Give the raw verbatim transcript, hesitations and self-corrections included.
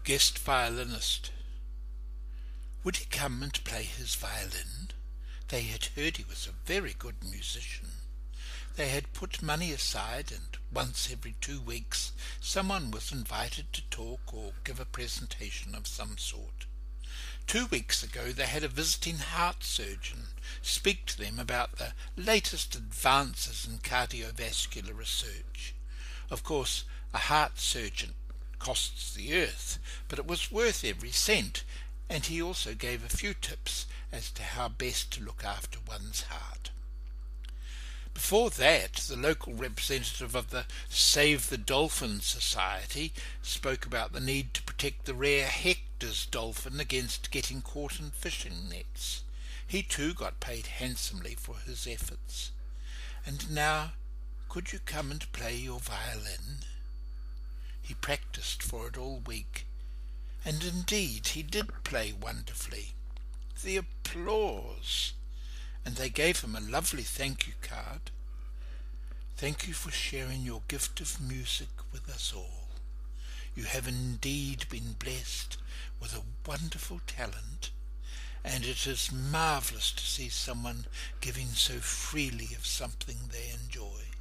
Guest violinist. Would he come and play his violin? They had heard he was a very good musician. They had put money aside, and once every two weeks someone was invited to talk or give a presentation of some sort. Two weeks ago they had a visiting heart surgeon speak to them about the latest advances in cardiovascular research. Of course, a heart surgeon costs the earth, but it was worth every cent, and he also gave a few tips as to how best to look after one's heart. Before that, the local representative of the Save the Dolphin Society spoke about the need to protect the rare Hector's dolphin against getting caught in fishing nets. He too got paid handsomely for his efforts. And now, could you come and play your violin? He practised for it all week, and indeed he did play wonderfully. The applause! And they gave him a lovely thank you card. Thank you for sharing your gift of music with us all. You have indeed been blessed with a wonderful talent, and it is marvellous to see someone giving so freely of something they enjoy.